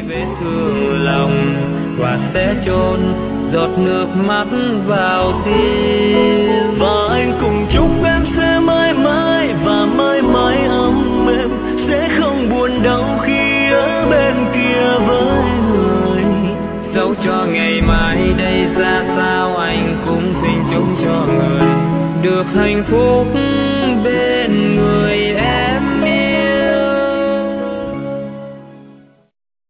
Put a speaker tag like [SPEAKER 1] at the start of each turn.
[SPEAKER 1] vết thương lòng và sẽ chôn giọt nước mắt vào tim.
[SPEAKER 2] Và anh cùng chúc em sẽ mãi mãi và mãi mãi ấm êm, sẽ không buồn đau khi ở bên kia với người.
[SPEAKER 1] Dẫu cho ngày mai đây ra sao, anh cũng xin chúc cho người được hạnh phúc bên người em.